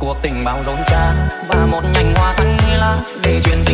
cuộc tình bao rộn ràng và một nhành hoa xanh lá để chuyện